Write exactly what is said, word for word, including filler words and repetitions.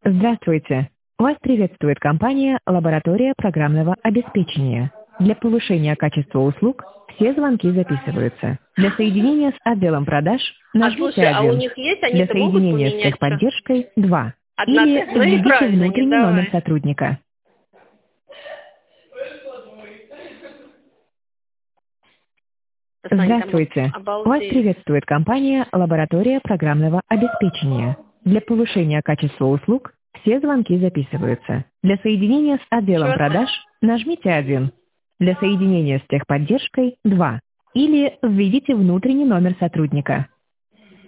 Здравствуйте! Вас приветствует компания «Лаборатория программного обеспечения». Для повышения качества услуг все звонки записываются. Для соединения с отделом продаж А нажмите слушай, а у один. них есть, Для они-то могут соединения с поменять что? техподдержкой два. Или Однотипно и введите правильно, не внутренний номер давай. сотрудника. Санька, ну, Здравствуйте! Вас обалдеть. приветствует компания «Лаборатория программного обеспечения». Для повышения качества услуг все звонки записываются. Для соединения с отделом Чё ты? продаж нажмите один. Для соединения с техподдержкой два. Или введите внутренний номер сотрудника.